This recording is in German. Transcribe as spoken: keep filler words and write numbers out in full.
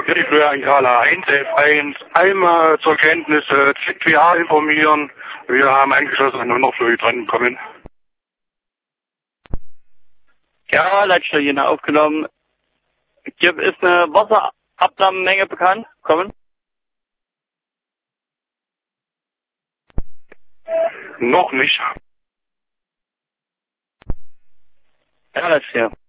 Ich will eigentlich alle eins F eins einmal zur Kenntnis äh, Z P A informieren. Wir haben angeschlossen an Unterflügel dran kommen. Ja, Leitstelle aufgenommen. Gibt ist eine Wasserabnahmemenge bekannt? Kommen? Noch nicht. Ja, Leitstelle.